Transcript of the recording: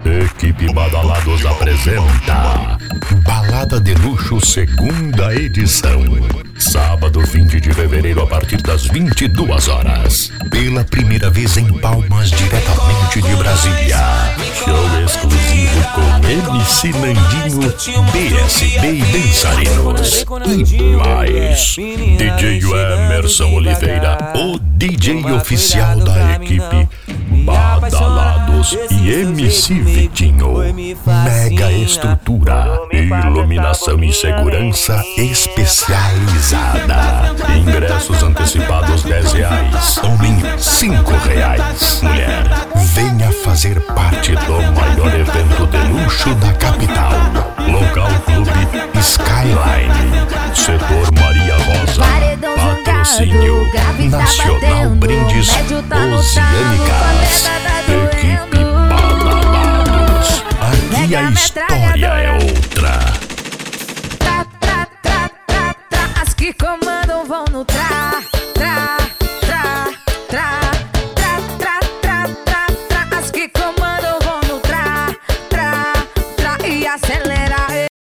Equipe Badalados apresenta Balada de Luxo, segunda edição. Sábado, 20 de fevereiro, a partir das 22 horas. Pela primeira vez em Palmas, diretamente de Brasília. Show exclusivo com MC Nandinho, BSB e Dançarinos. E mais, DJ Emerson Oliveira, o DJ oficial da equipe Badalados, e MC Vitinho. Mega estrutura, iluminação e segurança especializada. Ingressos antecipados R$10. Homem R$5. Mulher, venha fazer parte do maior evento de luxo da capital. Local Clube Skyline, Setor Maria Rosa. Patrocínio Nacional Brindes Oceânicas. Equipe Badalados. Aqui a história é outra. As que comandam vão no tra.